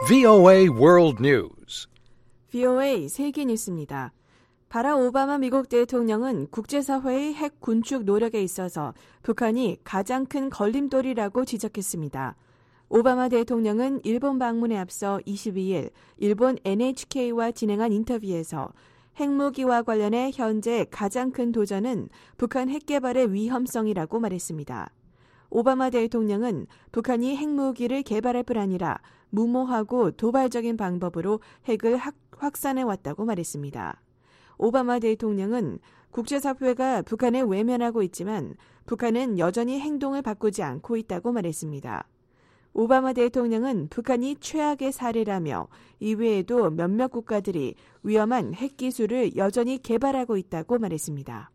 VOA World News. VOA 세계 뉴스입니다. 바락 오바마 미국 대통령은 국제사회의 핵 군축 노력에 있어서 북한이 가장 큰 걸림돌이라고 지적했습니다. 오바마 대통령은 일본 방문에 앞서 22일 일본 NHK와 진행한 인터뷰에서 핵무기와 관련해 현재 가장 큰 도전은 북한 핵 개발의 위험성이라고 말했습니다. 오바마 대통령은 북한이 핵무기를 개발할 뿐 아니라 무모하고 도발적인 방법으로 핵을 확산해왔다고 말했습니다. 오바마 대통령은 국제사회가 북한을 외면하고 있지만 북한은 여전히 행동을 바꾸지 않고 있다고 말했습니다. 오바마 대통령은 북한이 최악의 사례라며 이외에도 몇몇 국가들이 위험한 핵기술을 여전히 개발하고 있다고 말했습니다.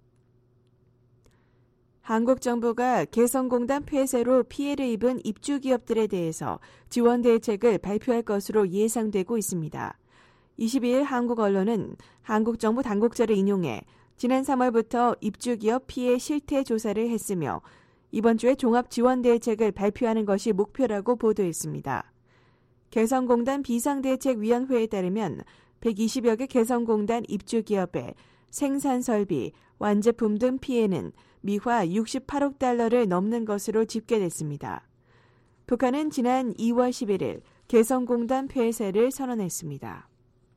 한국 정부가 개성공단 폐쇄로 피해를 입은 입주기업들에 대해서 지원 대책을 발표할 것으로 예상되고 있습니다. 22일 한국 언론은 한국 정부 당국자를 인용해 지난 3월부터 입주기업 피해 실태 조사를 했으며 이번 주에 종합지원대책을 발표하는 것이 목표라고 보도했습니다. 개성공단 비상대책위원회에 따르면 120여 개 개성공단 입주기업의 생산설비, 완제품 등 피해는 미화 68억 달러를 넘는 것으로 집계됐습니다. 북한은 지난 2월 11일 개성공단 폐쇄를 선언했습니다.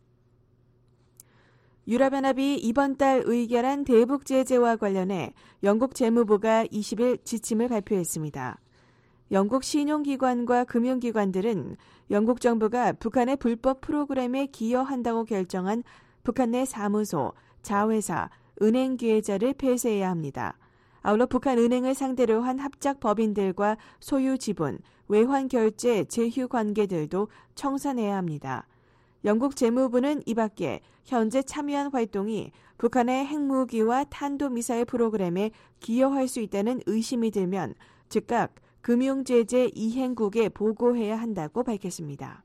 유럽연합이 이번 달 의결한 대북 제재와 관련해 영국 재무부가 20일 지침을 발표했습니다. 영국 신용기관과 금융기관들은 영국 정부가 북한의 불법 프로그램에 기여한다고 결정한 북한 내 사무소, 자회사, 은행 기회자를 폐쇄해야 합니다. 아울러 북한 은행을 상대로 한 합작 법인들과 소유 지분, 외환 결제, 제휴 관계들도 청산해야 합니다. 영국 재무부는 이 밖에 현재 참여한 활동이 북한의 핵무기와 탄도미사일 프로그램에 기여할 수 있다는 의심이 들면 즉각 금융제재 이행국에 보고해야 한다고 밝혔습니다.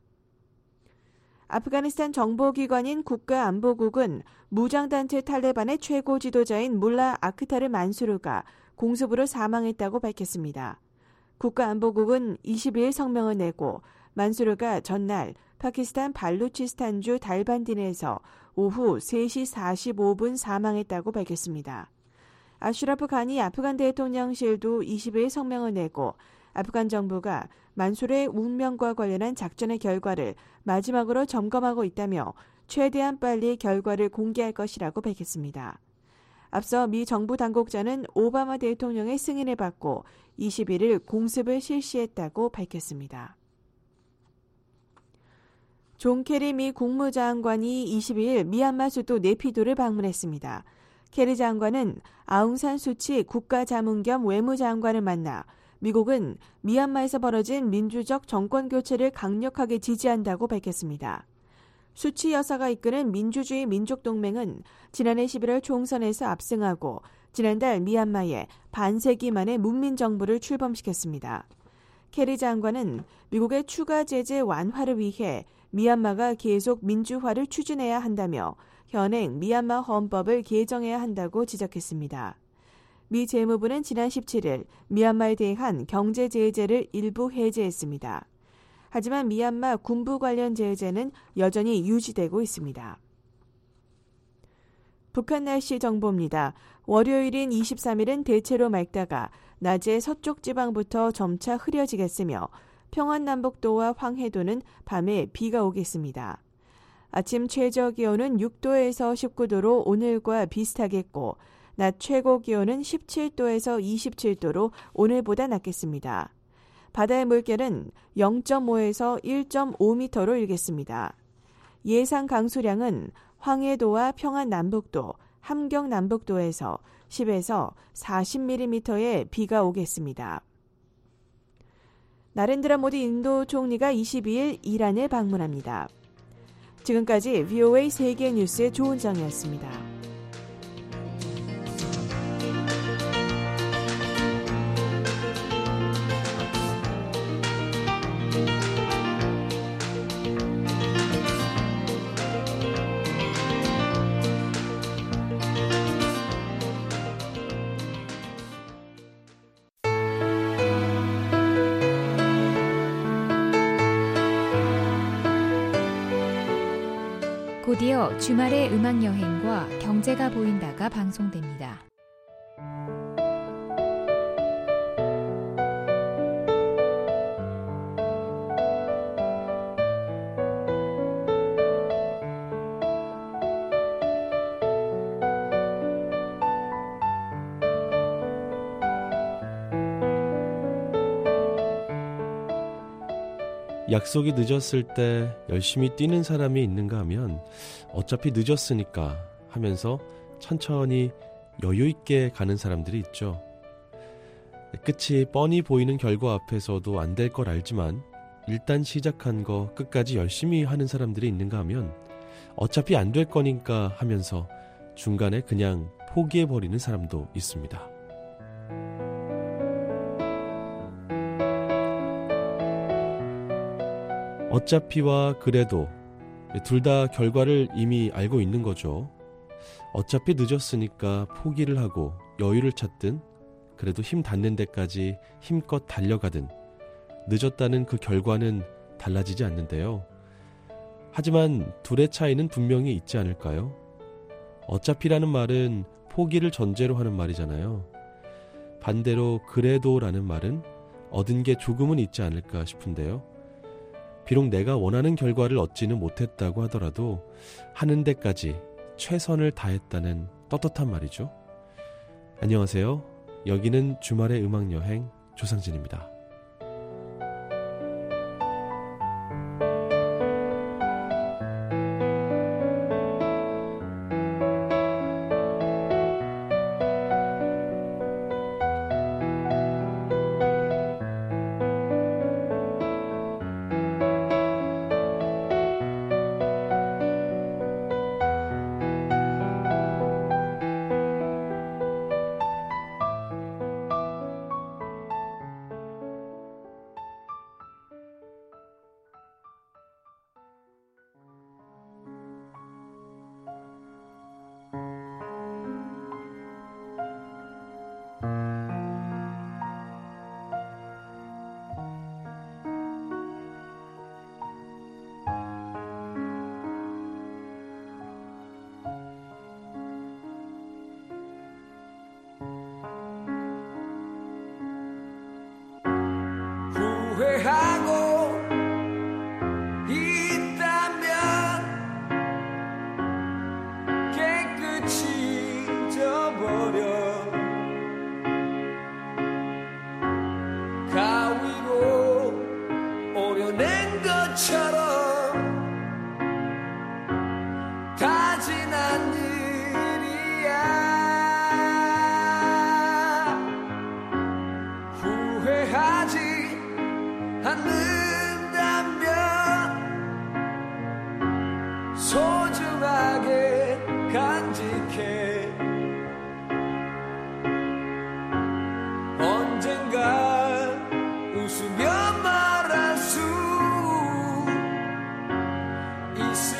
아프가니스탄 정보기관인 국가안보국은 무장단체 탈레반의 최고 지도자인 물라 아크타르 만수르가 공습으로 사망했다고 밝혔습니다. 국가안보국은 22일 성명을 내고 만수르가 전날 파키스탄 발루치스탄주 달반딘에서 오후 3시 45분 사망했다고 밝혔습니다. 아슈라프 가니 아프간 대통령실도 20일 성명을 내고 아프간 정부가 만수르의 운명과 관련한 작전의 결과를 마지막으로 점검하고 있다며 최대한 빨리 결과를 공개할 것이라고 밝혔습니다. 앞서 미 정부 당국자는 오바마 대통령의 승인을 받고 21일 공습을 실시했다고 밝혔습니다. 존 케리 미 국무장관이 22일 미얀마 수도 네피도를 방문했습니다. 케리 장관은 아웅산 수치 국가자문 겸 외무장관을 만나 미국은 미얀마에서 벌어진 민주적 정권 교체를 강력하게 지지한다고 밝혔습니다. 수치 여사가 이끄는 민주주의 민족동맹은 지난해 11월 총선에서 압승하고 지난달 미얀마에 반세기 만에 문민정부를 출범시켰습니다. 케리 장관은 미국의 추가 제재 완화를 위해 미얀마가 계속 민주화를 추진해야 한다며 현행 미얀마 헌법을 개정해야 한다고 지적했습니다. 미 재무부는 지난 17일 미얀마에 대한 경제 제재를 일부 해제했습니다. 하지만 미얀마 군부 관련 제재는 여전히 유지되고 있습니다. 북한 날씨 정보입니다. 월요일인 23일은 대체로 맑다가 낮에 서쪽 지방부터 점차 흐려지겠으며 평안남북도와 황해도는 밤에 비가 오겠습니다. 아침 최저 기온은 6도에서 19도로 오늘과 비슷하겠고 낮 최고 기온은 17도에서 27도로 오늘보다 낮겠습니다. 바다의 물결은 0.5에서 1.5m로 일겠습니다. 예상 강수량은 황해도와 평안남북도, 함경남북도에서 10에서 40mm의 비가 오겠습니다. 나렌드라 모디 인도 총리가 22일 이란을 방문합니다. 지금까지 VOA 세계 뉴스의 조은정이었습니다. 라디오 주말의 음악여행과 경제가 보인다가 방송됩니다. 약속이 늦었을 때 열심히 뛰는 사람이 있는가 하면 어차피 늦었으니까 하면서 천천히 여유 있게 가는 사람들이 있죠. 끝이 뻔히 보이는 결과 앞에서도 안 될 걸 알지만 일단 시작한 거 끝까지 열심히 하는 사람들이 있는가 하면 어차피 안 될 거니까 하면서 중간에 그냥 포기해버리는 사람도 있습니다. 어차피와 그래도 둘 다 결과를 이미 알고 있는 거죠. 어차피 늦었으니까 포기를 하고 여유를 찾든 그래도 힘 닿는 데까지 힘껏 달려가든 늦었다는 그 결과는 달라지지 않는데요. 하지만 둘의 차이는 분명히 있지 않을까요? 어차피라는 말은 포기를 전제로 하는 말이잖아요. 반대로 그래도라는 말은 얻은 게 조금은 있지 않을까 싶은데요. 비록 내가 원하는 결과를 얻지는 못했다고 하더라도 하는 데까지 최선을 다했다는 떳떳한 말이죠. 안녕하세요. 여기는 주말의 음악여행 조상진입니다. 후회하고 있다면 깨끗이 잊어버려 가위로 오려낸 것처럼 다 지난 일이야. 후회하지 않는다면 소중하게 간직해. 언젠가 웃으며 말할 수 있을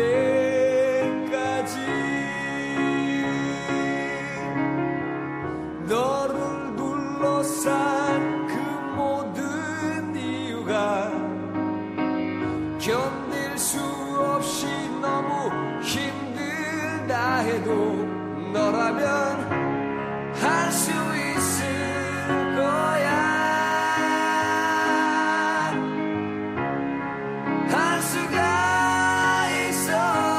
때까지 너를 둘러싼 그 모든 이유가 견딜 수 없이 너무 힘들다 해도 너라면 할 수 있을 거야. 할 수가 있어.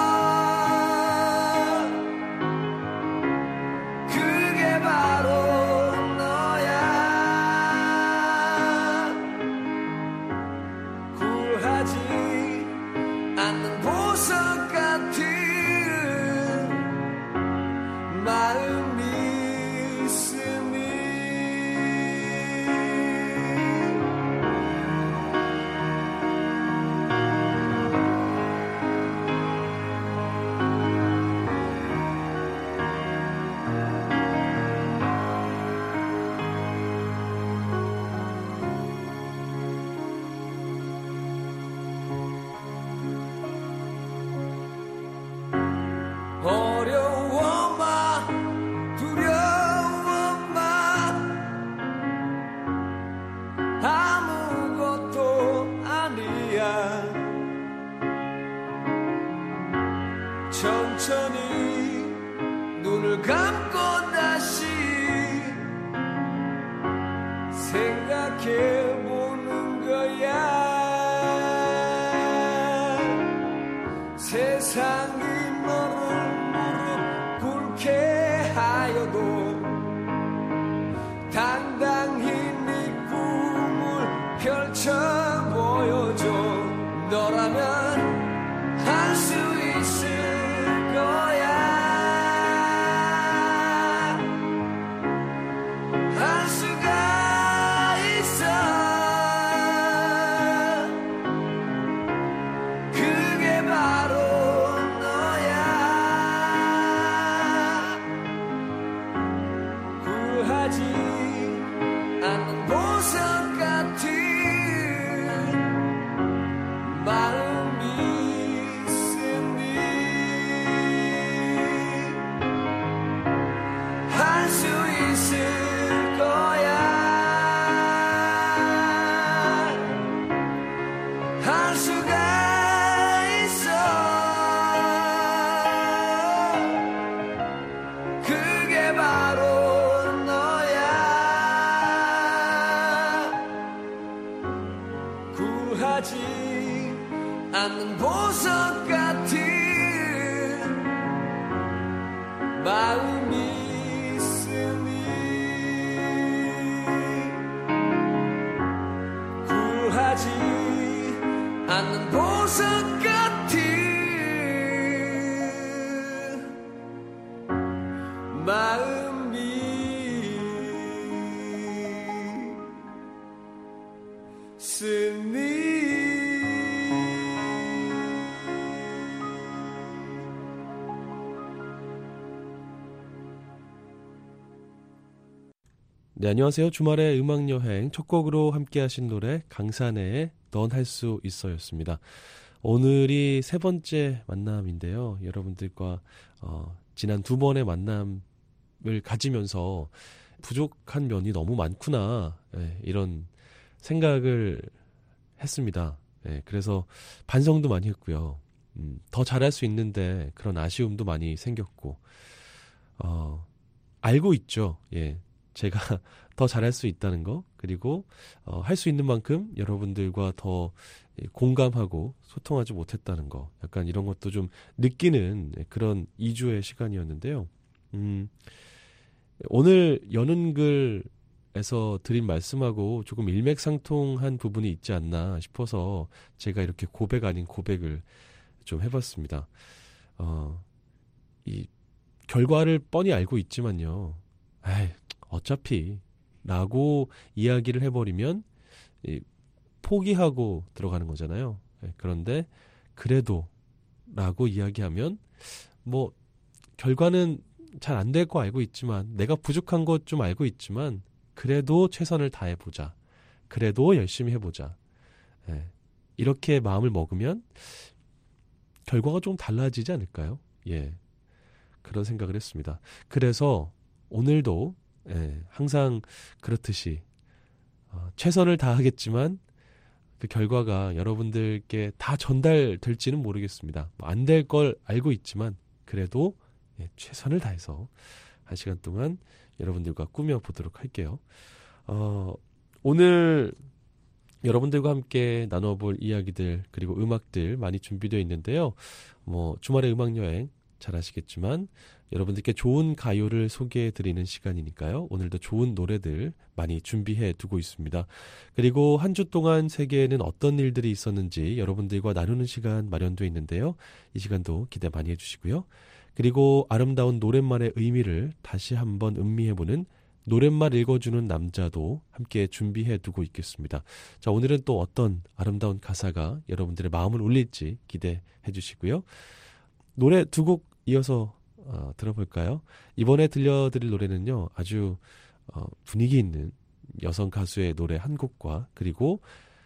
그게 바로 너야. 굴하지 않는 보석 같은 마음 천천히 눈을 감고 다시 생각해보는 거야. 세상이 너를 무릎 꿇게 하여도 당당히 네 꿈을 펼쳐 보여줘. 너라면 할 수 있을 거야. 할 수가 있어. 그게 바로 너야. 구하지 않는 보석 같은 마음이 있으니 할 수 있을 거야. 할 수가 있어. 그게 바로 너야. 구하지 않는 보석 같은 마음이 있으니 구하지 않는 보석 같은 마음이 있으니. 네, 안녕하세요. 주말의 음악여행 첫 곡으로 함께 하신 노래 강산의 넌 할 수 있어였습니다. 오늘이 세 번째 만남인데요. 여러분들과 지난 두 번의 만남을 가지면서 부족한 면이 너무 많구나, 이런 생각을 했습니다. 그래서 반성도 많이 했고요. 더 잘할 수 있는데 그런 아쉬움도 많이 생겼고, 알고 있죠. 제가 더 잘할 수 있다는 거, 그리고 할 수 있는 만큼 여러분들과 더 공감하고 소통하지 못했다는 거, 약간 이런 것도 좀 느끼는 그런 2주의 시간이었는데요. 오늘 여는 글에서 드린 말씀하고 조금 일맥상통한 부분이 있지 않나 싶어서 제가 이렇게 고백 아닌 고백을 좀 해봤습니다. 이 결과를 뻔히 알고 있지만요. 어차피 라고 이야기를 해버리면 포기하고 들어가는 거잖아요. 그런데 그래도 라고 이야기하면 뭐 결과는 잘 안 될 거 알고 있지만, 내가 부족한 것 좀 알고 있지만 그래도 최선을 다해보자, 그래도 열심히 해보자, 이렇게 마음을 먹으면 결과가 좀 달라지지 않을까요? 그런 생각을 했습니다. 그래서 오늘도 항상 그렇듯이 최선을 다하겠지만 그 결과가 여러분들께 다 전달될지는 모르겠습니다. 안 될 걸 알고 있지만 그래도 최선을 다해서 1시간 동안 여러분들과 꾸며보도록 할게요. 오늘 여러분들과 함께 나눠볼 이야기들, 그리고 음악들 많이 준비되어 있는데요. 주말의 음악여행 잘 아시겠지만 여러분들께 좋은 가요를 소개해드리는 시간이니까요. 오늘도 좋은 노래들 많이 준비해 두고 있습니다. 그리고 한 주 동안 세계에는 어떤 일들이 있었는지 여러분들과 나누는 시간 마련되어 있는데요. 이 시간도 기대 많이 해주시고요. 그리고 아름다운 노랫말의 의미를 다시 한번 음미해보는 노랫말 읽어주는 남자도 함께 준비해 두고 있겠습니다. 자, 오늘은 또 어떤 아름다운 가사가 여러분들의 마음을 울릴지 기대해 주시고요. 노래 두 곡 이어서 들어볼까요? 이번에 들려드릴 노래는요, 아주 분위기 있는 여성 가수의 노래 한 곡과, 그리고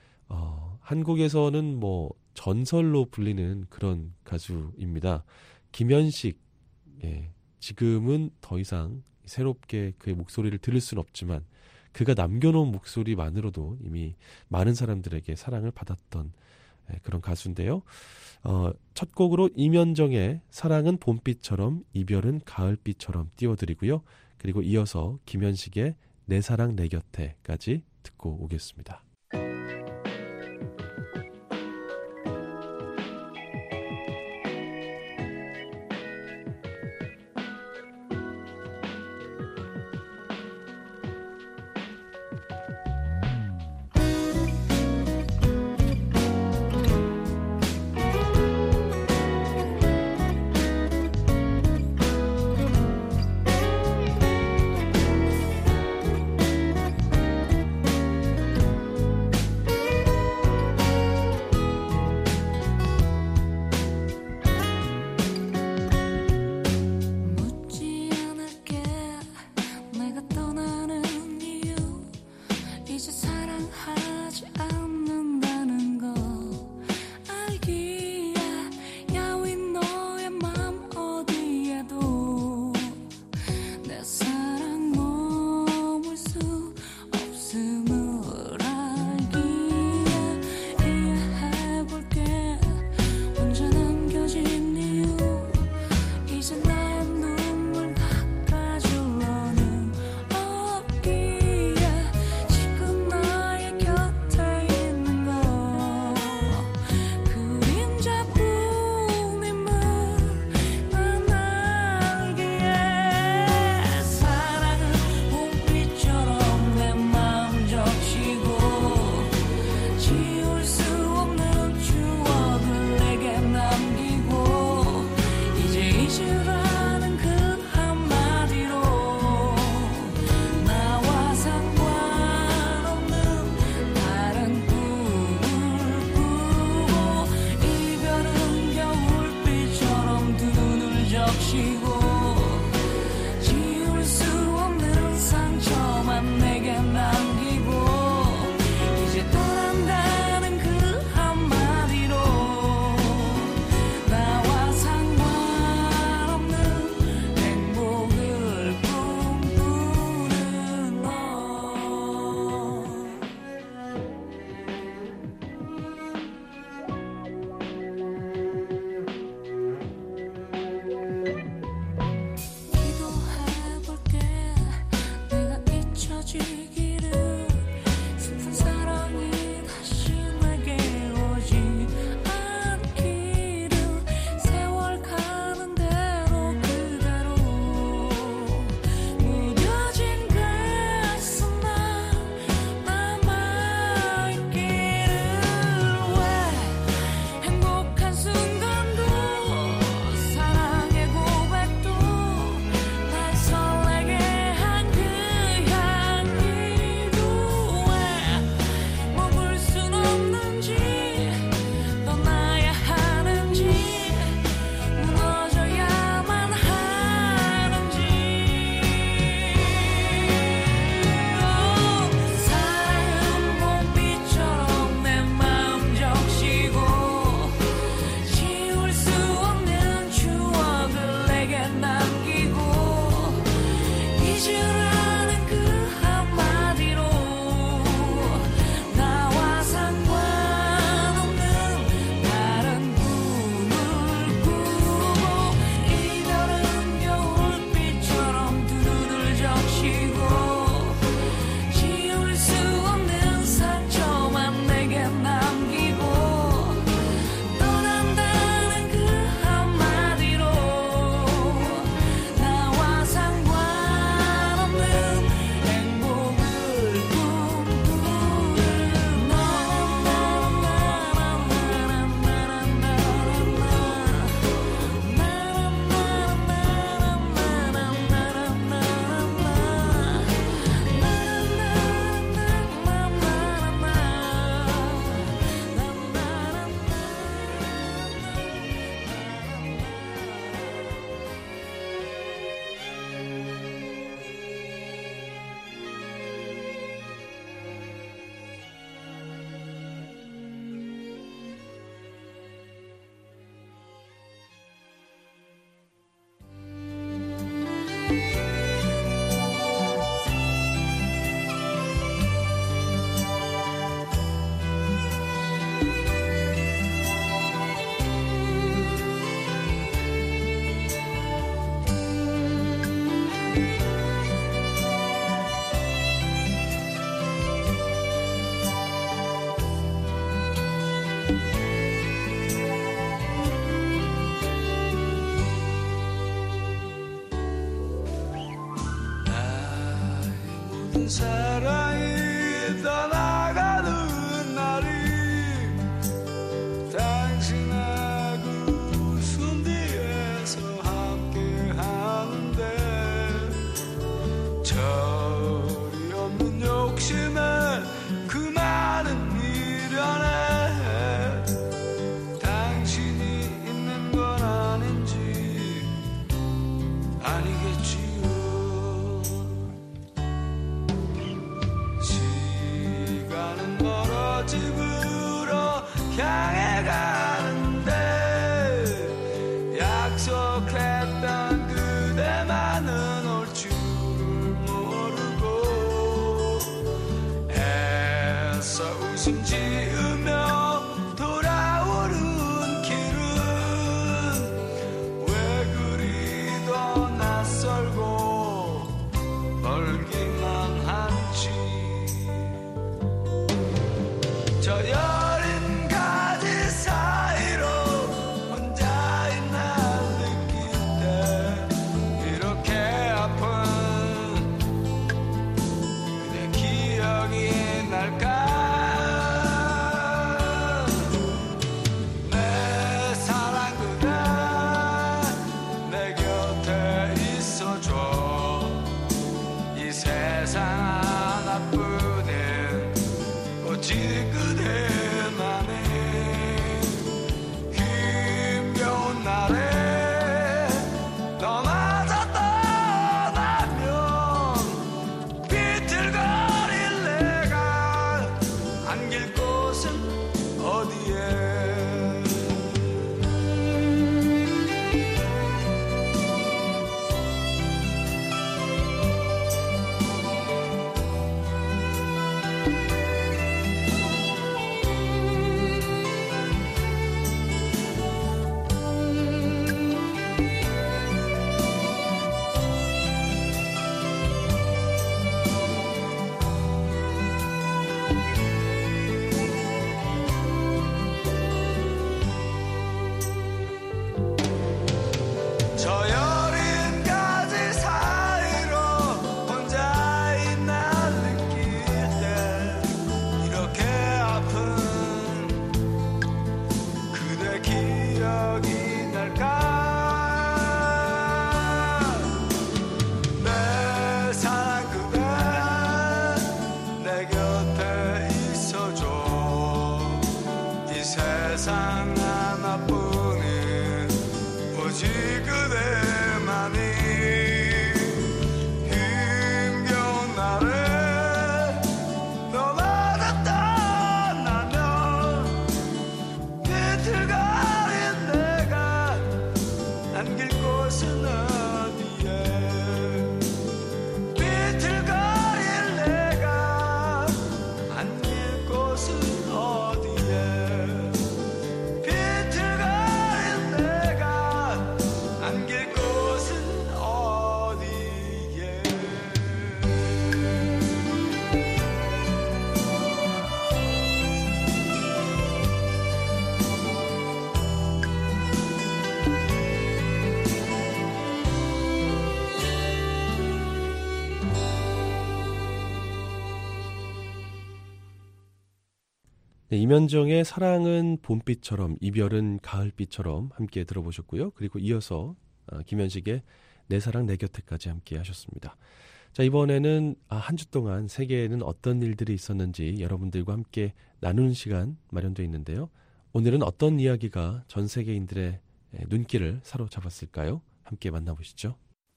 한국에서는 전설로 불리는 그런 가수입니다. 김현식. 지금은 더 이상 새롭게 그의 목소리를 들을 수는 없지만 그가 남겨놓은 목소리만으로도 이미 많은 사람들에게 사랑을 받았던 그런 가수인데요. 첫 곡으로 임현정의 사랑은 봄비처럼 이별은 가을비처럼 띄워드리고요. 그리고 이어서 김현식의 내 사랑 내 곁에까지 듣고 오겠습니다. 집으로 향해 가는데 약속했던 그대만은 올 줄을 모르고 애써 웃음 지으며 돌아오는 길은 왜 그리도 낯설고 멀기만 한지 저 여린 가지 사이로 혼자인 날 느낄 때 이렇게 아픈 그대 기억이 날까 내 사랑 그대 내 곁에 있어줘 이 세상 하나뿐인 오직 그대만의 힘겨운 날에 너마저 떠나면 비틀거릴 내가 안길 곳은 어디에 저 여린 가지 사이로 혼자인 날 느낄 때 이렇게 아픈 그대 기억이 날까 내 사랑 그대 내 곁에 있어줘 이 세상 하나뿐인 오직 그대만이 힘겨운 날에 너마저 떠나면 비틀거린 내가 안길 곳은 어디에 비틀거릴 내가 안길 곳은 어디에 비틀거린 내가 안길 곳은 어디에 네, 이면정의 사랑은 봄빛처럼 이별은 가을빛처럼 함께 들어보셨고요. 그리고 이어서 김현식의 내 사랑 내 곁에까지 함께 하셨습니다. 자, 이번에는 한 주 동안 세계에는 어떤 일들이 있었는지 여러분들과 함께 나누는 시간 마련되어 있는데요. 오늘은 어떤 이야기가 전 세계인들의 눈길을 사로잡았을까요? 함께 만나보시죠.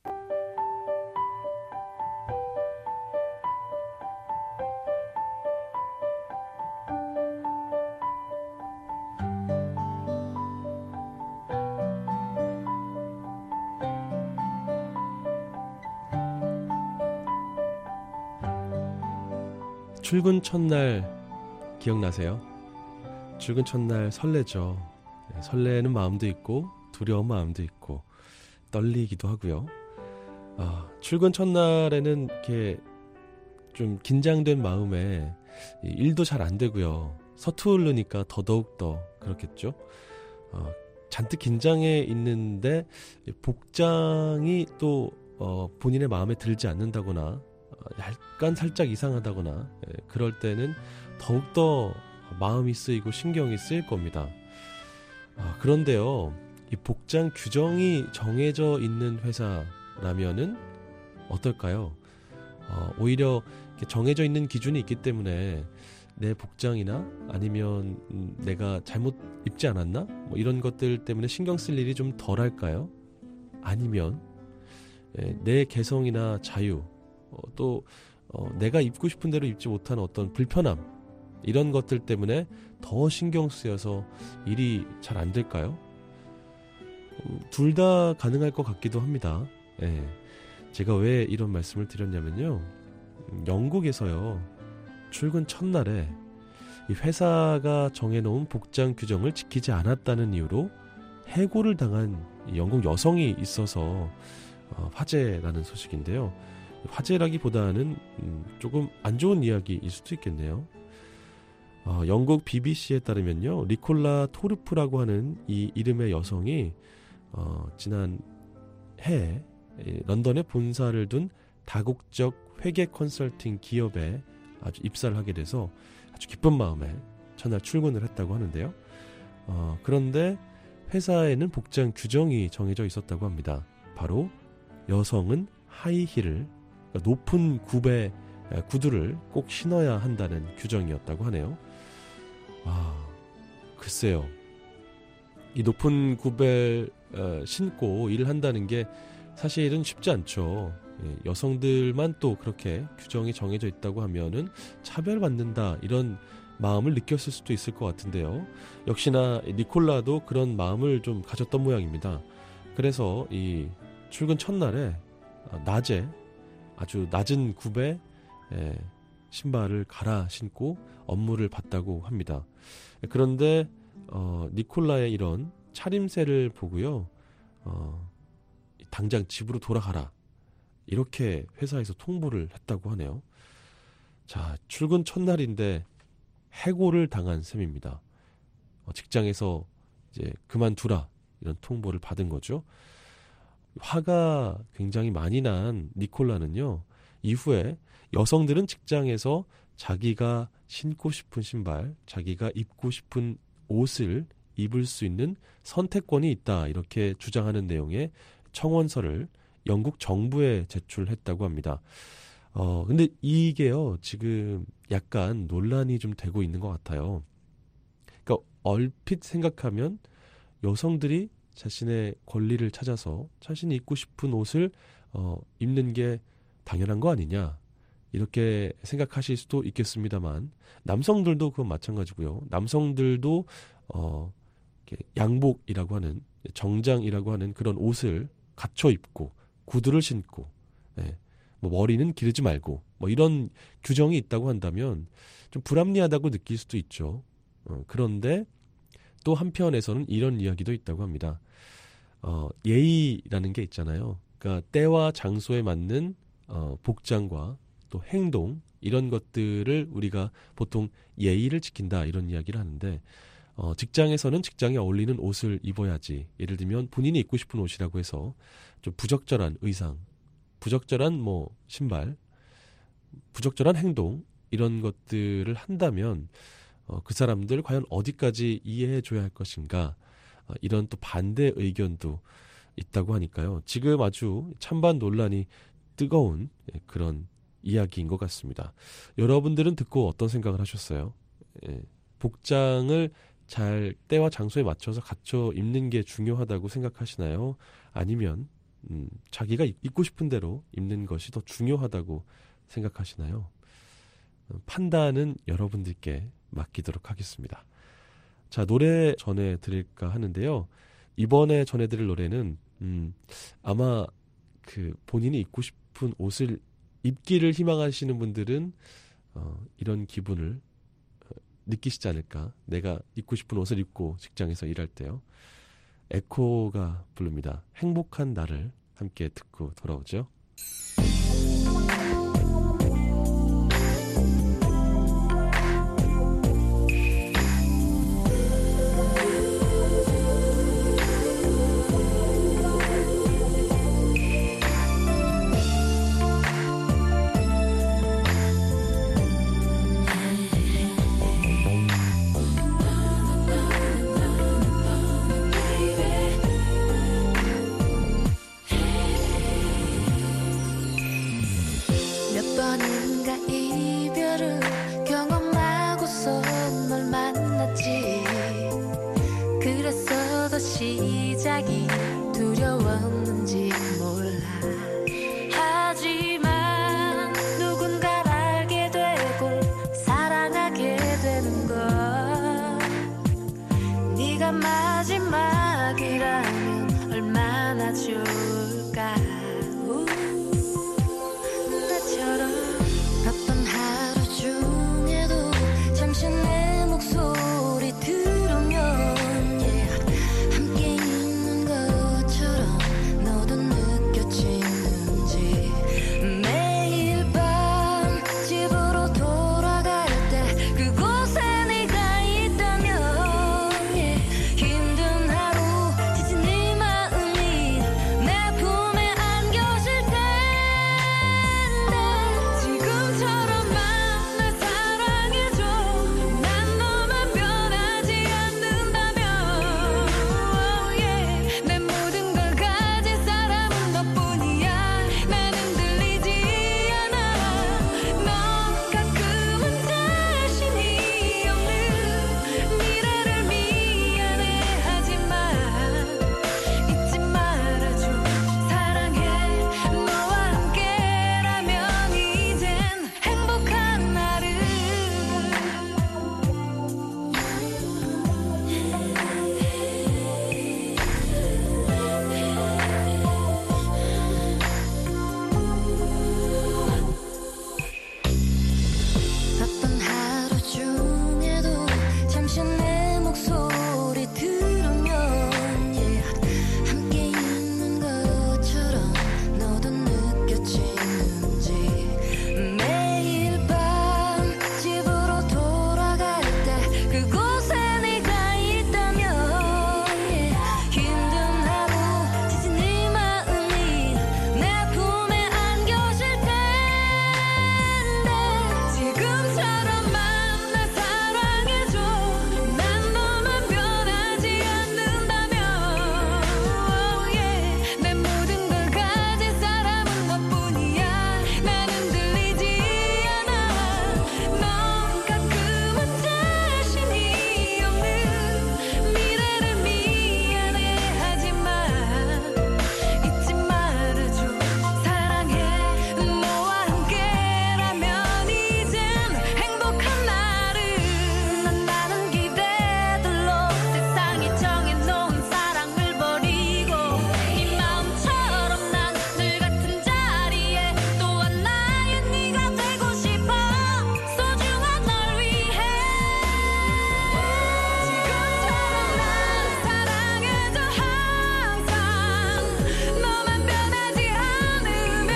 출근 첫날 기억나세요? 출근 첫날 설레죠. 설레는 마음도 있고 두려운 마음도 있고 떨리기도 하고요. 출근 첫날에는 이렇게 좀 긴장된 마음에 일도 잘 안 되고요. 서투르니까 더더욱 그렇겠죠. 잔뜩 긴장해 있는데 복장이 또 본인의 마음에 들지 않는다거나 약간 살짝 이상하다거나 그럴 때는 더욱더 마음이 쓰이고 신경이 쓰일 겁니다. 그런데요, 이 복장 규정이 정해져 있는 회사라면은 어떨까요? 오히려 이렇게 정해져 있는 기준이 있기 때문에 내 복장이나 아니면 내가 잘못 입지 않았나? 뭐 이런 것들 때문에 신경 쓸 일이 좀 덜할까요? 아니면 내 개성이나 자유, 또 내가 입고 싶은 대로 입지 못하는 어떤 불편함, 이런 것들 때문에 더 신경 쓰여서 일이 잘 안 될까요? 둘 다 가능할 것 같기도 합니다. 예. 제가 왜 이런 말씀을 드렸냐면요. 영국에서요. 출근 첫날에 이 회사가 정해놓은 복장 규정을 지키지 않았다는 이유로 해고를 당한 영국 여성이 있어서 화제라는 소식인데요. 화제라기보다는 조금 안 좋은 이야기일 수도 있겠네요. 영국 BBC에 따르면요. 니콜라 토르프라고 하는 이 이름의 여성이 지난 해에 런던에 본사를 둔 다국적 회계 컨설팅 기업에 아주 입사를 하게 돼서 아주 기쁜 마음에 첫날 출근을 했다고 하는데요. 그런데 회사에는 복장 규정이 정해져 있었다고 합니다. 바로 여성은 하이힐을, 그러니까 높은 굽의 구두를 꼭 신어야 한다는 규정이었다고 하네요. 글쎄요. 이 높은 굽을 신고 일을 한다는 게 사실은 쉽지 않죠. 여성들만 또 그렇게 규정이 정해져 있다고 하면은 차별받는다 이런 마음을 느꼈을 수도 있을 것 같은데요. 역시나 니콜라도 그런 마음을 좀 가졌던 모양입니다. 그래서 이 출근 첫날에 낮에 아주 낮은 굽에 신발을 갈아 신고 업무를 봤다고 합니다. 그런데 니콜라의 이런 차림새를 보고요. 당장 집으로 돌아가라. 이렇게 회사에서 통보를 했다고 하네요. 자, 출근 첫날인데 해고를 당한 셈입니다. 직장에서 이제 그만두라 이런 통보를 받은 거죠. 화가 굉장히 많이 난 니콜라는요. 이후에 여성들은 직장에서 자기가 신고 싶은 신발, 자기가 입고 싶은 옷을 입을 수 있는 선택권이 있다 이렇게 주장하는 내용의 청원서를 영국 정부에 제출했다고 합니다. 근데 이게요, 지금 약간 논란이 좀 되고 있는 것 같아요. 그러니까 얼핏 생각하면 여성들이 자신의 권리를 찾아서 자신이 입고 싶은 옷을 입는 게 당연한 거 아니냐 이렇게 생각하실 수도 있겠습니다만 남성들도 그건 마찬가지고요. 남성들도 양복이라고 하는 정장이라고 하는 그런 옷을 갖춰 입고 구두를 신고 뭐 머리는 기르지 말고 뭐 이런 규정이 있다고 한다면 좀 불합리하다고 느낄 수도 있죠. 그런데 또 한편에서는 이런 이야기도 있다고 합니다. 예의라는 게 있잖아요. 그러니까 때와 장소에 맞는 복장과 또 행동 이런 것들을 우리가 보통 예의를 지킨다 이런 이야기를 하는데 직장에서는 직장에 어울리는 옷을 입어야지. 예를 들면 본인이 입고 싶은 옷이라고 해서 좀 부적절한 의상, 부적절한 뭐 신발, 부적절한 행동 이런 것들을 한다면 그 사람들 과연 어디까지 이해해 줘야 할 것인가 이런 또 반대 의견도 있다고 하니까요. 지금 아주 찬반 논란이 뜨거운 그런 이야기인 것 같습니다. 여러분들은 듣고 어떤 생각을 하셨어요? 복장을 잘 때와 장소에 맞춰서 갖춰 입는 게 중요하다고 생각하시나요? 아니면 자기가 입고 싶은 대로 입는 것이 더 중요하다고 생각하시나요? 판단은 여러분들께 맡기도록 하겠습니다. 자, 노래 전해드릴까 하는데요. 이번에 전해드릴 노래는 아마 그 본인이 입고 싶은 옷을 입기를 희망하시는 분들은 이런 기분을 느끼시지 않을까. 내가 입고 싶은 옷을 입고 직장에서 일할 때요. 에코가 부릅니다. 행복한 나를 함께 듣고 돌아오죠. 마지막이라면 얼마나 좋을까. 나처럼 어떤 하루 중에도 잠시 내 목소리 들으면 함께 있는 것처럼 너도 느껴지는지. 매일 밤 집으로 돌아갈 때 그곳에 네가 있다면 힘든 하루 지친 네 마음이 내 품에 안겨질 텐데 지금처럼만 날 사랑해줘. 난 너만 변하지 않는다면 내 모든 걸 가진 사람은 너뿐이야. 나는 들리지 않아. 넌 가끔은 자신이 없는 미래를 미안해하지만 잊지 말아줘. 사랑해. 너와 함께라면 이젠 행복한 나를. 어떤 하루 중에도 잠시 내 목소리 들으면 함께 있는 것처럼 너도 느껴지는지. 매일 밤 집으로 돌아갈 때 그곳에 네가 있다면 힘든 하루 지친 네 마음이 내 품에 안겨질 텐데 지금처럼만 날 사랑해줘. 난 너만 변하지 않는다면 내 모든 걸 가진 사람은 너뿐이야. 나는 들리지 않아. 넌 가끔은 자신이 없는 미래를 미안해하지만 잊지 말아줘. 사랑해. 너와 함께라면 이젠 행복한 나를. 나는 기대들로 세상이 정해놓은 사랑을 버리고 네 마음처럼 난 늘 같은 자리에 또한 나의 네가 되고 싶어. 소중한 널 위해 지금처럼 난 사랑해줘. 항상 너만 변하지 않으면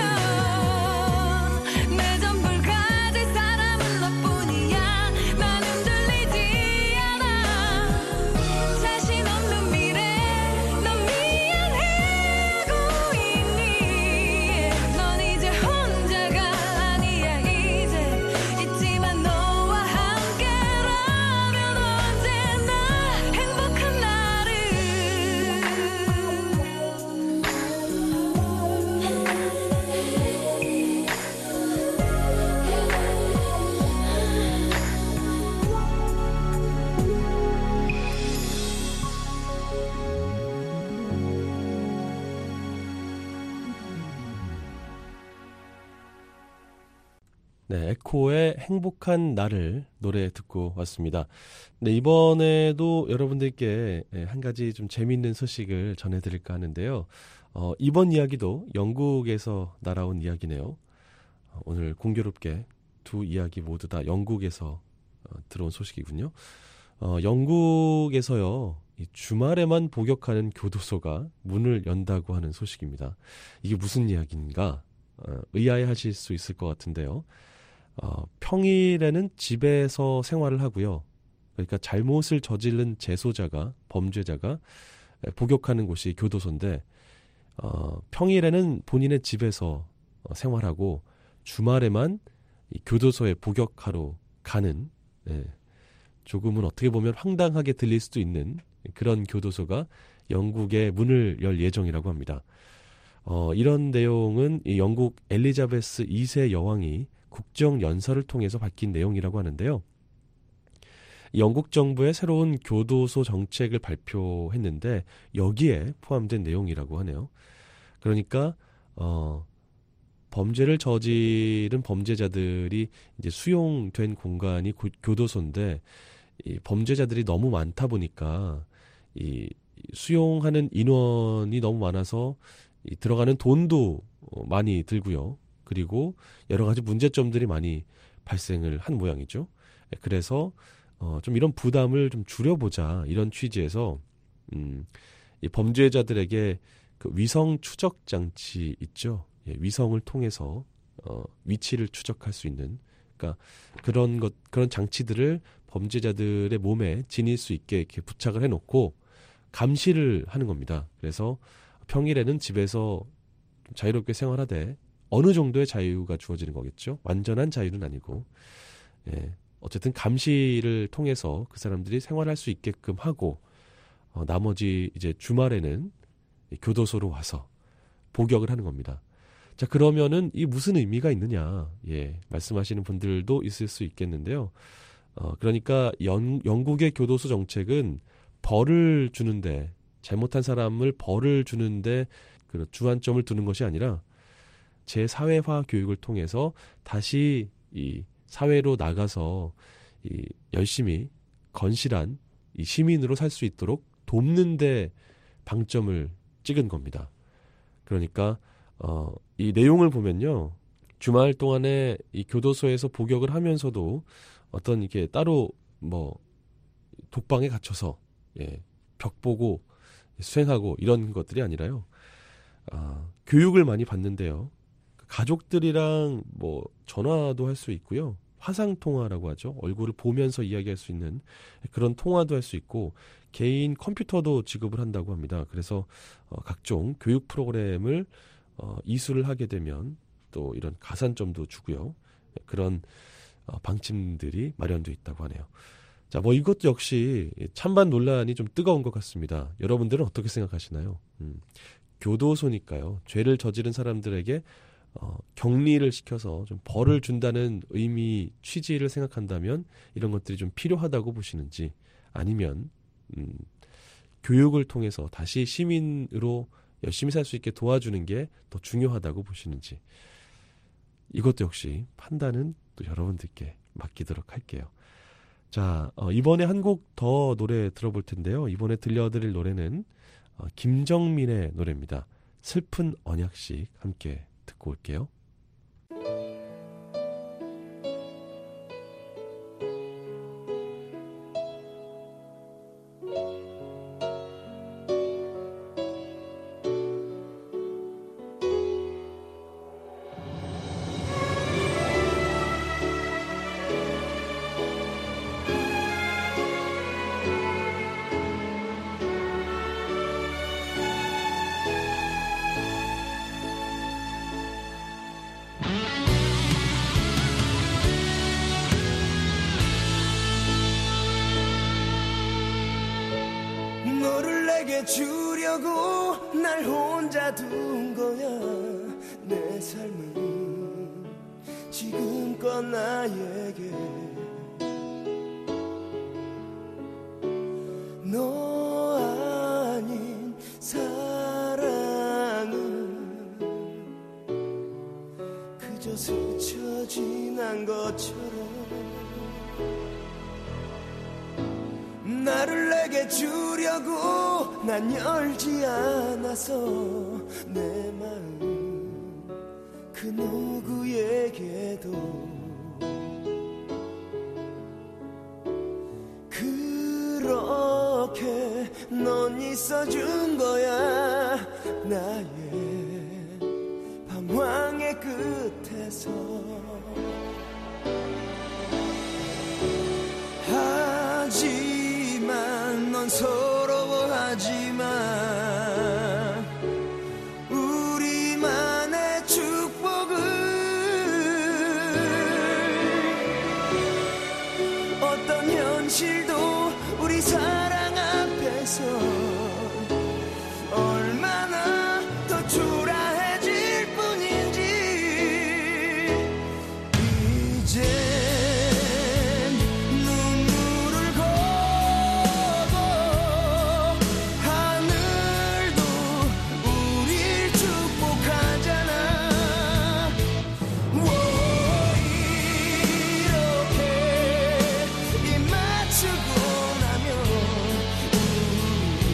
내 전부를 가질 사람은 너뿐이야. 나는 들리지 않아. 자신 없는 미래 넌 미안해하고 있니. 넌 이제 혼자가 아니야. 이제 있지만 너와 함께라면 언제나 행복한 나를. 네, 에코의 행복한 나를 노래 듣고 왔습니다. 네, 이번에도 여러분들께 한 가지 좀 재미있는 소식을 전해드릴까 하는데요. 이번 이야기도 영국에서 날아온 이야기네요. 오늘 공교롭게 두 이야기 모두 다 영국에서 들어온 소식이군요. 영국에서요, 이 주말에만 복역하는 교도소가 문을 연다고 하는 소식입니다. 이게 무슨 이야기인가? 의아해하실 수 있을 것 같은데요. 평일에는 집에서 생활을 하고요. 그러니까 잘못을 저지른 재소자가, 범죄자가 복역하는 곳이 교도소인데, 평일에는 본인의 집에서 생활하고 주말에만 이 교도소에 복역하러 가는, 조금은 어떻게 보면 황당하게 들릴 수도 있는 그런 교도소가 영국에 문을 열 예정이라고 합니다. 이런 내용은 이 영국 엘리자베스 2세 여왕이 국정연설을 통해서 밝힌 내용이라고 하는데요. 영국 정부의 새로운 교도소 정책을 발표했는데 여기에 포함된 내용이라고 하네요. 그러니까 범죄를 저지른 범죄자들이 이제 수용된 공간이 교도소인데 이 범죄자들이 너무 많다 보니까 이 수용하는 인원이 너무 많아서 이 들어가는 돈도 많이 들고요. 그리고 여러 가지 문제점들이 많이 발생을 한 모양이죠. 그래서 좀 이런 부담을 좀 줄여보자 이런 취지에서 이 범죄자들에게 그 위성 추적 장치 있죠. 예, 위성을 통해서 위치를 추적할 수 있는 그러니까 그런 장치들을 범죄자들의 몸에 지닐 수 있게 이렇게 부착을 해놓고 감시를 하는 겁니다. 그래서 평일에는 집에서 자유롭게 생활하되 어느 정도의 자유가 주어지는 거겠죠. 완전한 자유는 아니고. 예, 어쨌든 감시를 통해서 그 사람들이 생활할 수 있게끔 하고 나머지 이제 주말에는 교도소로 와서 복역을 하는 겁니다. 자, 그러면은 이 무슨 의미가 있느냐? 예, 말씀하시는 분들도 있을 수 있겠는데요. 그러니까 영국의 교도소 정책은 벌을 주는데 잘못한 사람을 벌을 주는데 그 주안점을 두는 것이 아니라 재사회화 교육을 통해서 다시 이 사회로 나가서 이 열심히 건실한 이 시민으로 살 수 있도록 돕는데 방점을 찍은 겁니다. 그러니까 이 내용을 보면요, 주말 동안에 이 교도소에서 복역을 하면서도 어떤 이게 따로 뭐 독방에 갇혀서 예, 벽 보고 수행하고 이런 것들이 아니라요. 교육을 많이 받는데요. 가족들이랑 뭐 전화도 할 수 있고요. 화상 통화라고 하죠. 얼굴을 보면서 이야기할 수 있는 그런 통화도 할 수 있고 개인 컴퓨터도 지급을 한다고 합니다. 그래서 각종 교육 프로그램을 이수를 하게 되면 또 이런 가산점도 주고요. 그런 방침들이 마련되어 있다고 하네요. 자, 뭐 이것 역시 찬반 논란이 좀 뜨거운 것 같습니다. 여러분들은 어떻게 생각하시나요? 교도소니까요. 죄를 저지른 사람들에게 격리를 시켜서 좀 벌을 준다는 의미 취지를 생각한다면 이런 것들이 좀 필요하다고 보시는지 아니면 교육을 통해서 다시 시민으로 열심히 살 수 있게 도와주는 게 더 중요하다고 보시는지 이것도 역시 판단은 또 여러분들께 맡기도록 할게요. 자, 이번에 한 곡 더 노래 들어볼 텐데요. 이번에 들려드릴 노래는 김정민의 노래입니다. 슬픈 언약식 함께 듣고 올게요. 너를 내게 주려고 날 혼자 둔 거야. 내 삶은 지금껏 나에게 너 아닌 사랑은 그저 스쳐 지난 것처럼 나를 내게 주려고 난 열지 않아서 내 마음 그 누구에게도 그렇게 넌 있어준 거야. 나의 방황의 끝에서 하지만 넌 서러워하지만 우리만의 축복을 어떤 현실도 우리 사랑 앞에서 얼마나 더 초라해질 뿐인지 이제 이렇게 입 맞추고 나면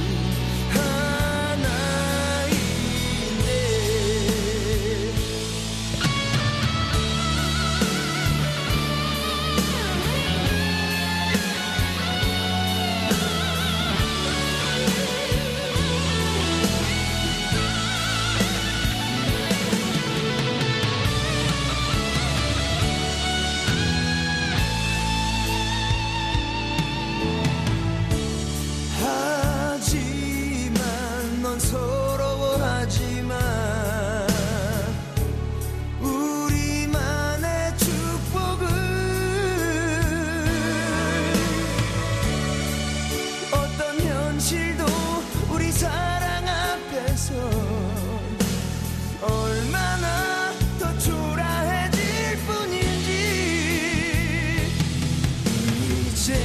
이제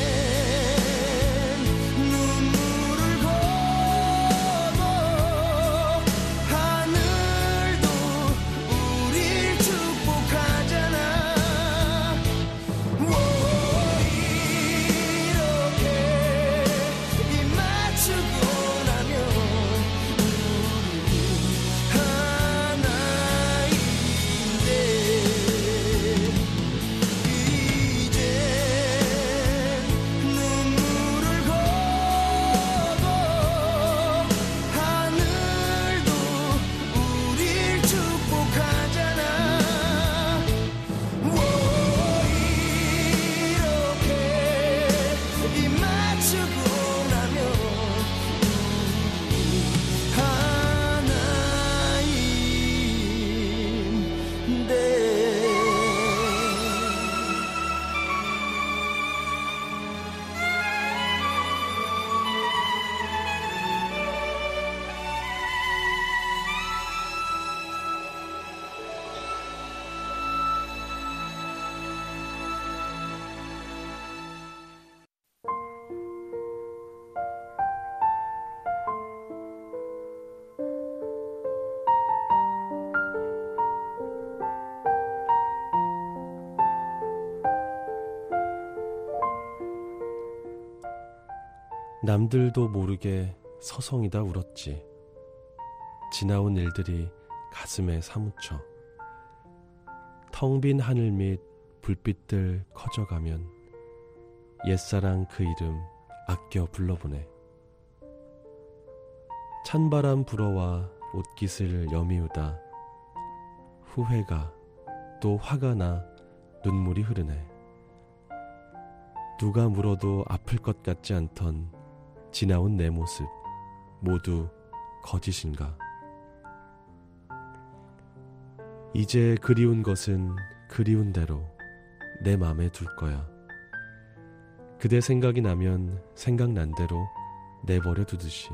눈물을 거둬 하늘도 우릴 축복하잖아. 이렇게 입 맞추고 나면 우리 하나인데 이제 눈물을 거둬 하늘도 우릴 축복하잖아. 이렇게 입 맞추고 나면 하나인데. 남들도 모르게 서성이다 울었지. 지나온 일들이 가슴에 사무쳐. 텅 빈 하늘 및 불빛들 커져가면 옛사랑 그 이름 아껴 불러보네. 찬바람 불어와 옷깃을 여미우다 후회가 또 화가 나 눈물이 흐르네. 누가 물어도 아플 것 같지 않던 지나온 내 모습 모두 거짓인가. 이제 그리운 것은 그리운 대로 내 맘에 둘 거야. 그대 생각이 나면 생각난 대로 내버려 두듯이.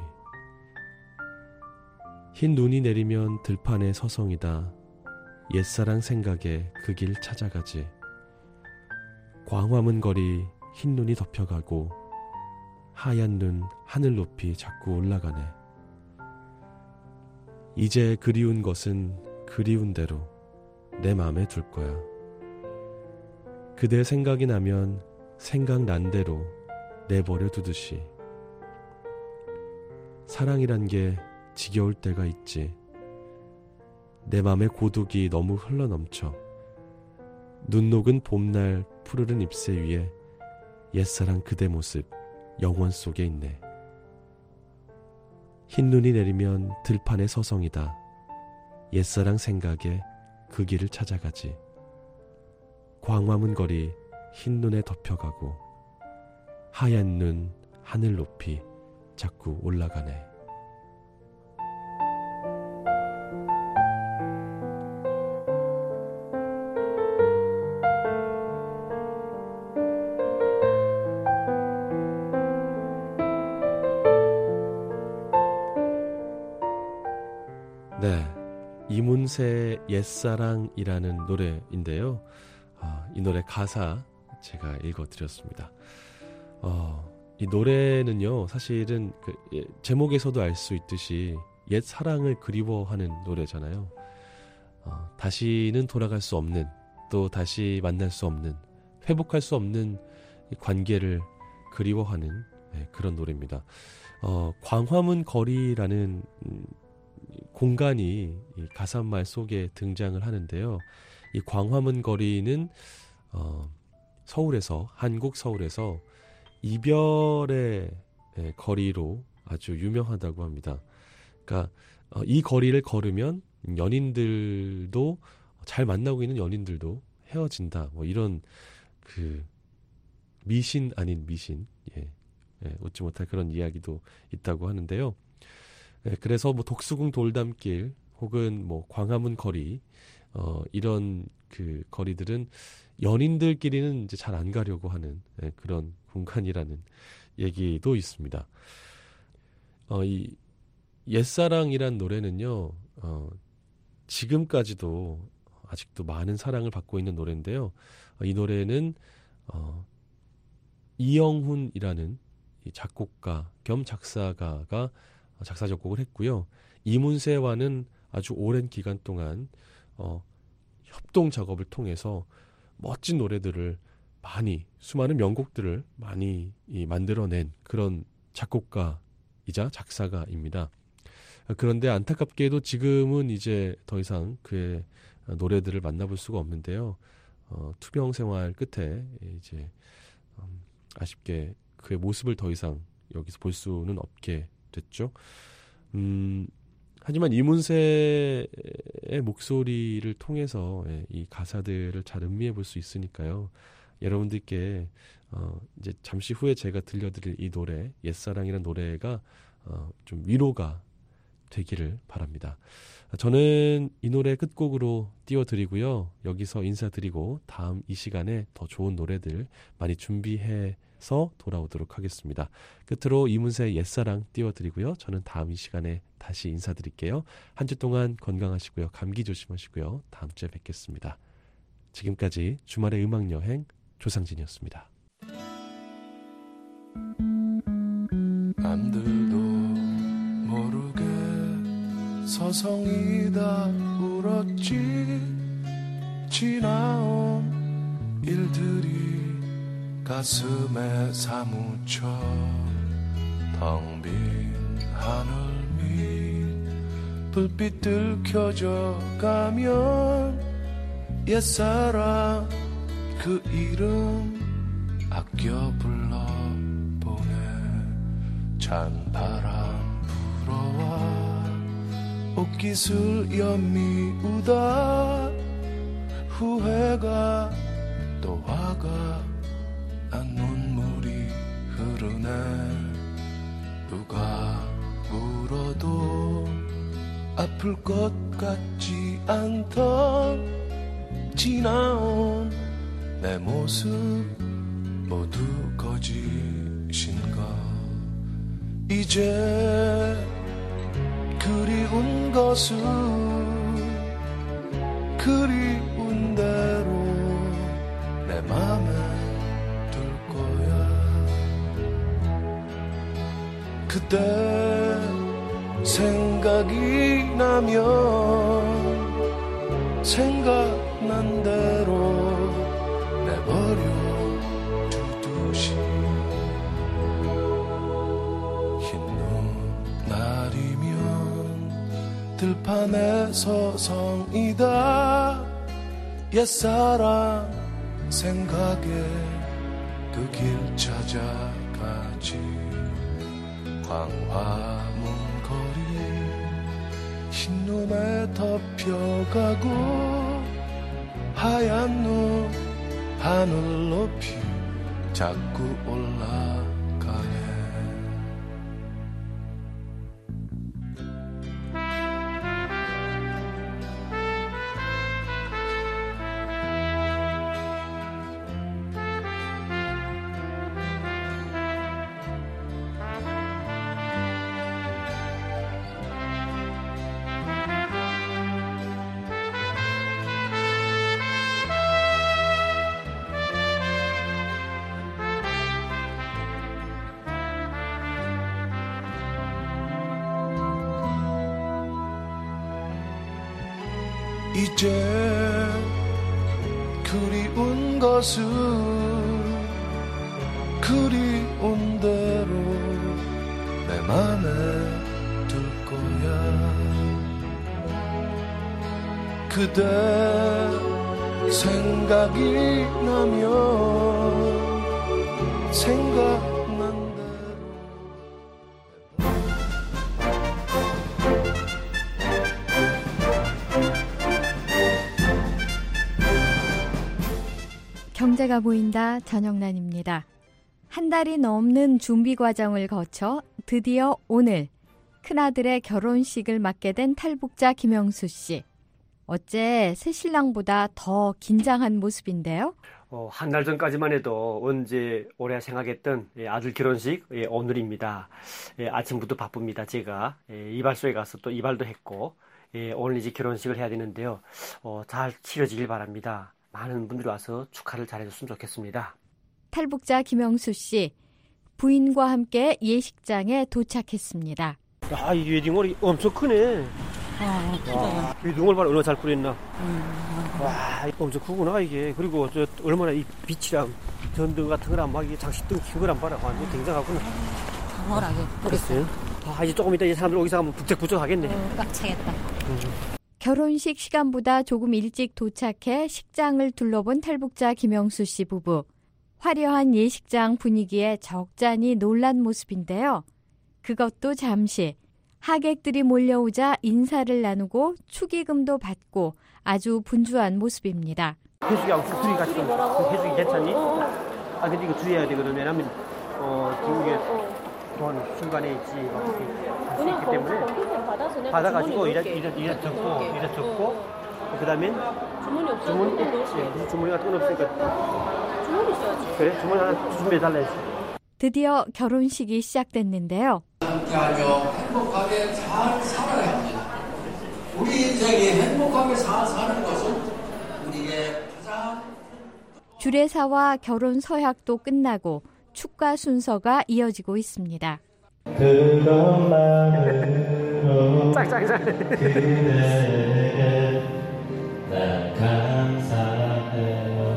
흰 눈이 내리면 들판에 서성이다 옛사랑 생각에 그 길 찾아가지. 광화문 거리 흰 눈이 덮여가고 하얀 눈 하늘 높이 자꾸 올라가네. 이제 그리운 것은 그리운 대로 내 맘에 둘 거야. 그대 생각이 나면 생각난 대로 내버려 두듯이. 사랑이란 게 지겨울 때가 있지. 내 맘의 고독이 너무 흘러넘쳐. 눈 녹은 봄날 푸르른 잎새 위에 옛사랑 그대 모습 영원 속에 있네. 흰 눈이 내리면 들판에 서성이다 옛사랑 생각에 그 길을 찾아가지. 광화문 거리 흰 눈에 덮여가고 하얀 눈 하늘 높이 자꾸 올라가네. 네, 이문세의 옛사랑이라는 노래인데요. 이 노래 가사 제가 읽어드렸습니다. 이 노래는요, 사실은 제목에서도 알 수 있듯이 옛 사랑을 그리워하는 노래잖아요. 다시는 돌아갈 수 없는, 또 다시 만날 수 없는, 회복할 수 없는 관계를 그리워하는 그런 노래입니다. 광화문 거리라는 공간이 이 가사말 속에 등장을 하는데요. 이 광화문 거리는 서울에서, 한국 서울에서 이별의 거리로 아주 유명하다고 합니다. 그러니까 이 거리를 걸으면 연인들도, 잘 만나고 있는 연인들도 헤어진다, 뭐 이런 그 미신 아닌 미신, 웃지 못할 그런 이야기도 있다고 하는데요. 그래서 뭐 독수궁 돌담길 혹은 뭐 광화문 거리, 이런 그 거리들은 연인들끼리는 이제 잘 안 가려고 하는 그런 공간이라는 얘기도 있습니다. 이 옛사랑이란 노래는요, 지금까지도 아직도 많은 사랑을 받고 있는 노래인데요. 이 노래는 이영훈이라는 이 작곡가 겸 작사가가 작사 작곡을 했고요. 이문세와는 아주 오랜 기간 동안 협동 작업을 통해서 멋진 노래들을 수많은 명곡들을 많이 만들어낸 그런 작곡가이자 작사가입니다. 그런데 안타깝게도 지금은 이제 더 이상 그의 노래들을 만나볼 수가 없는데요. 투병 생활 끝에 이제 아쉽게 그의 모습을 더 이상 여기서 볼 수는 없게 됐죠. 하지만 이문세의 목소리를 통해서 이 가사들을 잘 음미해 볼 수 있으니까요. 여러분들께 이제 잠시 후에 제가 들려드릴 이 노래, 옛사랑이라는 노래가 좀 위로가 되기를 바랍니다. 저는 이 노래 끝곡으로 띄워드리고요. 여기서 인사드리고 다음 이 시간에 더 좋은 노래들 많이 준비해서 돌아오도록 하겠습니다. 끝으로 이문세의 옛사랑 띄워드리고요. 저는 다음 이 시간에 다시 인사드릴게요. 한 주 동안 건강하시고요. 감기 조심하시고요. 다음 주에 뵙겠습니다. 지금까지 주말의 음악여행 조상진이었습니다. 남들도 모르게 서성이다 울었지. 지나온 일들이 가슴에 사무쳐 텅 빈 하늘 밑 불빛들 켜져 가면 옛사랑 그 이름 아껴 불러보네. 찬바람 불어와 옷깃을 연미우다 후회가 또 화가 난 눈물이 흐르네. 누가 울어도 아플 것 같지 않던 지나온 내 모습 모두 거짓인가. 이제 그리운 것은 그리운 대로 내 맘에 둘 거야. 그때 생각이 나면 생각난 대로 내버려 두듯이. 흰눈 날이면 들판에 서성이다 옛사랑 생각에 그 길 찾아가지. 광화문 거리 흰눈에 덮여가고 하얀 눈 하늘 높이 자꾸 올라가네. 이제 그리운 것은 그리운 대로 내 맘에 둘 거야. 그대 생각이 나면 생각난 대로. 경제가 보인다. 전영란입니다. 한 달이 넘는 준비 과정을 거쳐 드디어 오늘 큰아들의 결혼식을 맡게 된 탈북자 김영수 씨. 어째 새신랑보다 더 긴장한 모습인데요. 한 달 전까지만 해도 언제 오래 생각했던 아들 결혼식 오늘입니다. 아침부터 바쁩니다. 제가 이발소에 가서 또 이발도 했고 오늘 이제 결혼식을 해야 되는데요. 잘 치러지길 바랍니다. 많은 분들이 와서 축하를 잘해줬으면 좋겠습니다. 탈북자 김영수 씨, 부인과 함께 예식장에 도착했습니다. 야, 이 웨딩홀이 엄청 크네. 와, 웨딩홀 봐라, 얼마나 잘 꾸렸나. 와, 엄청 크구나, 이게. 그리고 저 얼마나 이 빛이랑 전등 같은 거랑 막 이게 장식등 킨 거랑 봐라. 완전 굉장하구나. 강렬하게 그랬어요. 아, 이제 조금 이따 이 사람들 오기 시작하면 북적북적 하겠네. 꽉 차겠다. 결혼식 시간보다 조금 일찍 도착해 식장을 둘러본 탈북자 김영수 씨 부부. 화려한 예식장 분위기에 적잖이 놀란 모습인데요. 그것도 잠시. 하객들이 몰려오자 인사를 나누고 축의금도 받고 아주 분주한 모습입니다. 해수기하고 둘이 같이 해수기 괜찮니? 아, 근데 이거 주의해야 되거든. 왜냐면 중국에 돈 중간에 있지 막 있기 때문에 받아가지고 이래 적고 그다음에 주문 무슨 주문이 같은 건 없으니까 주문 있어야지. 그래, 주문 하나 준비해 달라 했어. 드디어 결혼식이 시작됐는데요. 함께하며 행복하게 잘 살아야 합니다. 우리 인생이 행복하게 잘 사는 것은 우리에게 가장 주례사와 결혼 서약도 끝나고 축가 순서가 이어지고 있습니다. 그것만으로 짝짝짝. 그대에게 난 감사해요.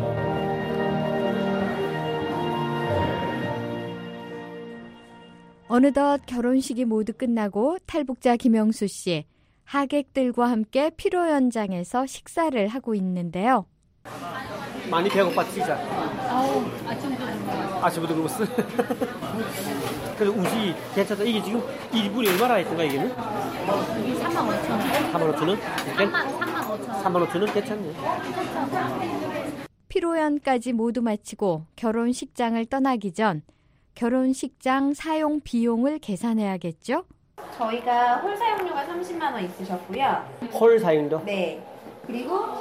어느덧 결혼식이 모두 끝나고 탈북자 김영수 씨, 하객들과 함께 피로연장에서 식사를 하고 있는데요. 많이 배고팠지, 진짜. 아우, 아침부터 굶었어. 그래서 우시 괜찮다. 이게 지금 1분이 얼마나 했던가, 이게는? 이게 35,000원. 35,000원? 35,000원. 35,000원 괜찮네. 피로연까지 모두 마치고 결혼식장을 떠나기 전 결혼식장 사용 비용을 계산해야겠죠? 저희가 홀 사용료가 30만 원 있으셨고요. 홀 사용료? 네. 그리고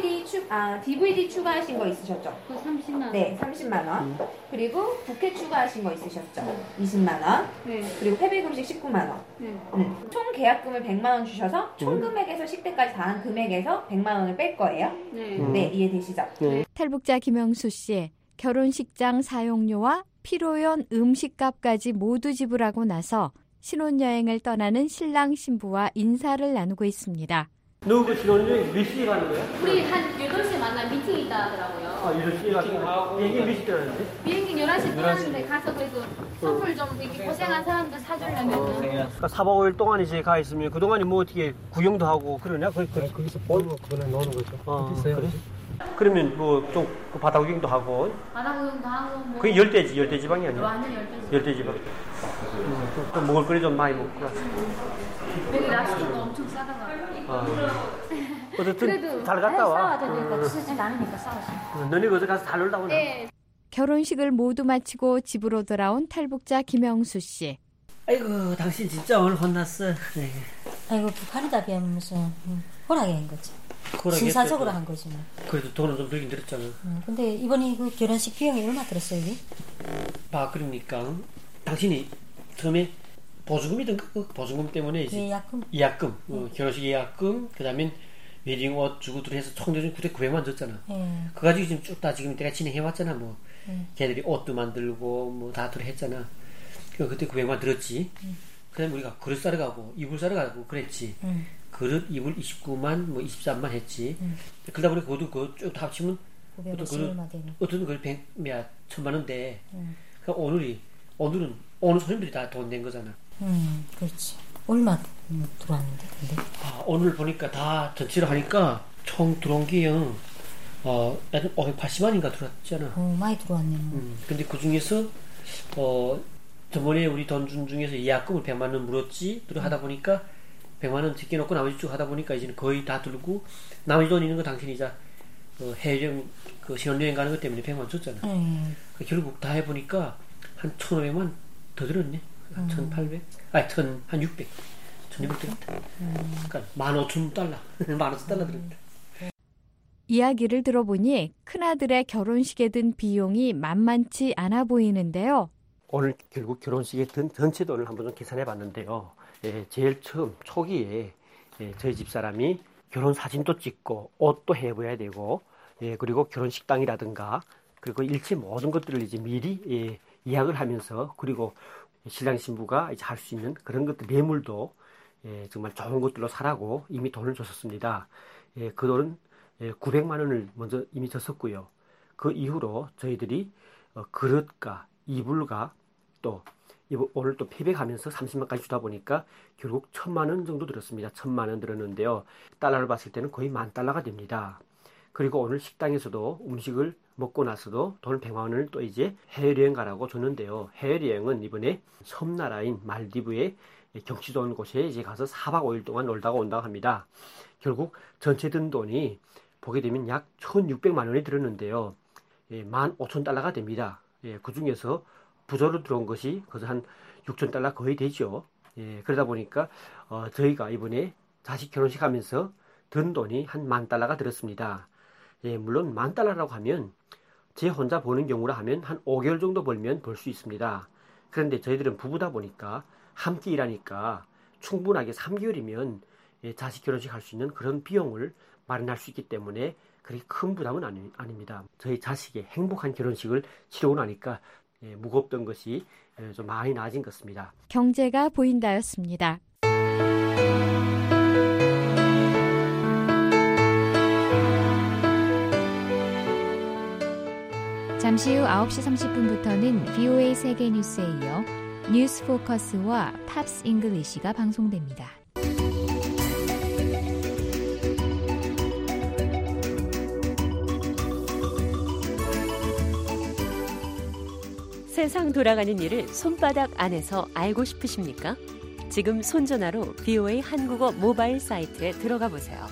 DVD 추가하신 거 있으셨죠? 그 30만 원. 네, 30만 원. 그리고 부케 추가하신 거 있으셨죠? 20만 원. 네. 그리고 패배금식 19만 원. 네. 총 계약금을 100만 원 주셔서 총 금액에서 식대까지 다 한 금액에서 100만 원을 뺄 거예요. 네. 네, 이해되시죠? 네. 탈북자 김영수 씨, 결혼식장 사용료와 피로연 음식값까지 모두 지불하고 나서 신혼여행을 떠나는 신랑 신부와 인사를 나누고 있습니다. 너 그 신혼여행 몇 시에 가는 거야? 우리 한 8시에 만나 미팅이 있다 하더라고요. 아, 8시에 가는 거야? 비행기 몇 시에 가는데? 비행기 11시 떠나는데 가서 그래도 선물 좀 이렇게 고생한 사람들 사주려면. 그러니까 4박 5일 동안 이제 가 있으면 그동안에 뭐 어떻게 구경도 하고 그러냐? 거기서 그거는 나오는 거죠. 있어요. 그래? 그러면 뭐 좀 그 바다 구경도 하고 바다 구경도 하고 뭐. 그게 열대지방이 아니야? 완전 열대지. 열대지방. 또 먹을 거리 좀 많이 먹고. 여기 랍스터도 엄청 싸다가. 어쨌든 그래도 잘 갔다 와. 싸워야 되니까 진짜 나누니까 싸우지. 너네 어디 가서 잘 놀다 오나? 네. 결혼식을 모두 마치고 집으로 돌아온 탈북자 김영수 씨. 아이고, 당신 진짜 오늘 혼났어. 네. 아이고, 북한이다 비하면 무슨 호락이 한 거지. 신사적으로 한 거지 뭐. 그래도 돈은 좀 들긴 들었잖아. 근데 이번에 그 결혼식 비용이 얼마 들었어요, 이게? 그러니까 당신이 처음에 보증금이든 그 보증금 때문에 이제 예약금, 결혼식 예약금, 그다음에 웨딩 옷 주고 해서 총 대중 9,900만 줬잖아. 그거 가지고 지금 쭉 다 지금 내가 진행해 왔잖아. 뭐 걔들이 옷도 만들고 뭐 다 들어했잖아. 그때 900만 들었지. 그다음에 우리가 그릇 사러 가고 이불 사러 가고 그랬지. 그릇 이불 29만 뭐 23만 했지. 그러다 보니 그것도 그거 쭉 다 합치면 어떤 그 100몇 천만 원대. 그러니까 오늘은 오늘 손님들이 다 돈 낸 거잖아. 그렇지. 얼마 들어왔는데 근데? 오늘 보니까 다 전체로 하니까 총 들어온 게요. 580만인가 들어왔잖아. 많이 들어왔네. 근데 그 중에서 저번에 우리 돈 준 중에서 예약금을 100만 원 물었지. 들어 하다 보니까 100만 원 제껴놓고 나머지 쭉 하다 보니까 이제는 거의 다 들고 나머지 돈 있는 거 당신이 이제 해외여행 그 신혼여행 가는 것 때문에 100만 원 줬잖아. 결국 다 해보니까 한 1,500만 더 들었네. 1,800? 한 600. 1,200 들었다. 그러니까 15,000달러. 15,000달러 들었다. 이야기를 들어보니 큰아들의 결혼식에 든 비용이 만만치 않아 보이는데요. 오늘 결국 결혼식에 든 전체 돈을 한번 좀 계산해 봤는데요. 제일 처음 초기에 저희 집사람이 결혼 사진도 찍고 옷도 해보야 되고 그리고 결혼식당이라든가 그리고 일체 모든 것들을 이제 미리 예약을 하면서 그리고 신랑 신부가 이제 할 수 있는 그런 것들 매물도 정말 좋은 것들로 사라고 이미 돈을 줬었습니다. 그 돈은 900만 원을 먼저 이미 줬었고요. 그 이후로 저희들이 그릇과 이불과 또 오늘 또 패백하면서 30만까지 주다 보니까 결국 1000만 원 정도 들었습니다. 1000만 원 들었는데요. 달러를 봤을 때는 거의 10,000달러가 됩니다. 그리고 오늘 식당에서도 음식을 먹고 나서도 돈 100만 원을 또 이제 해외여행 가라고 줬는데요. 해외여행은 이번에 섬나라인 말디브의 경치 좋은 곳에 이제 가서 4박 5일 동안 놀다가 온다고 합니다. 결국 전체 든 돈이 보게 되면 약 1,600만 원이 들었는데요. 15,000달러가 됩니다. 그 중에서 부조로 들어온 것이 그래서 한 6,000달러 거의 되죠. 그러다 보니까 저희가 이번에 자식 결혼식 하면서 든 돈이 한 10,000달러가 들었습니다. 물론 10,000달러라고 하면 제 혼자 버는 경우라 하면 한 5개월 정도 벌면 벌 수 있습니다. 그런데 저희들은 부부다 보니까 함께 일하니까 충분하게 3개월이면 자식 결혼식 할 수 있는 그런 비용을 마련할 수 있기 때문에 그렇게 큰 부담은 아닙니다. 저희 자식의 행복한 결혼식을 치르고 나니까 무겁던 것이 좀 많이 나아진 것 같습니다. 경제가 보인다였습니다. 잠시 후 9시 30분부터는 VOA 세계 뉴스에 이어 뉴스 포커스와 팝스 잉글리시가 방송됩니다. 세상 돌아가는 일을 손바닥 안에서 알고 싶으십니까? 지금 손전화로 VOA 한국어 모바일 사이트에 들어가 보세요.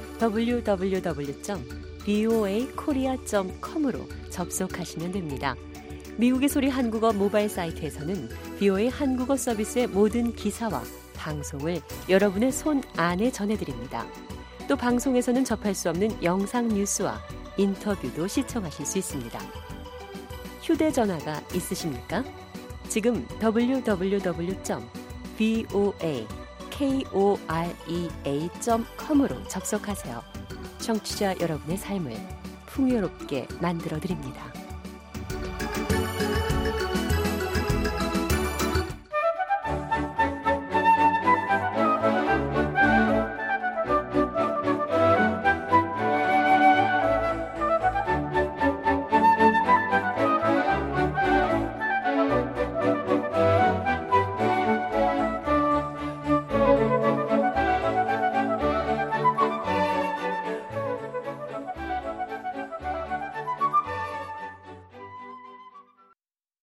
www.voakorea.com으로 접속하시면 됩니다. 미국의 소리 한국어 모바일 사이트에서는 VOA 한국어 서비스의 모든 기사와 방송을 여러분의 손 안에 전해드립니다. 또 방송에서는 접할 수 없는 영상 뉴스와 인터뷰도 시청하실 수 있습니다. 휴대전화가 있으십니까? 지금 www.voakorea.com으로 접속하세요. 청취자 여러분의 삶을 풍요롭게 만들어드립니다.